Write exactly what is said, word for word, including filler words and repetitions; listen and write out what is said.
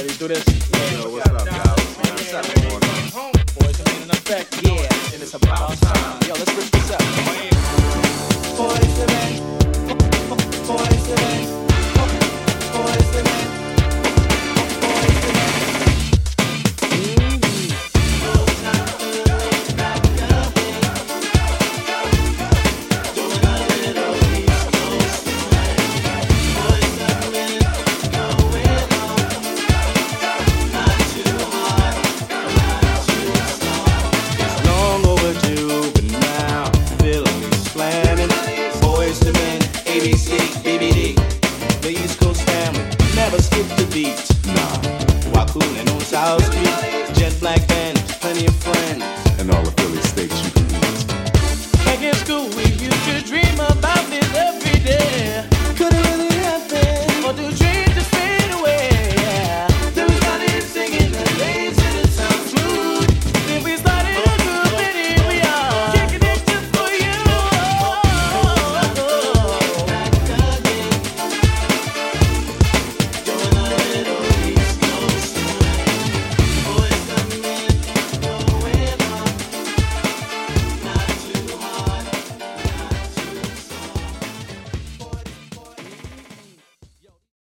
Ready to do this? Yo, what's up, y'all? What's up, man? Boys, I'm in effect. Yeah, and it's about time. Yo, let's rip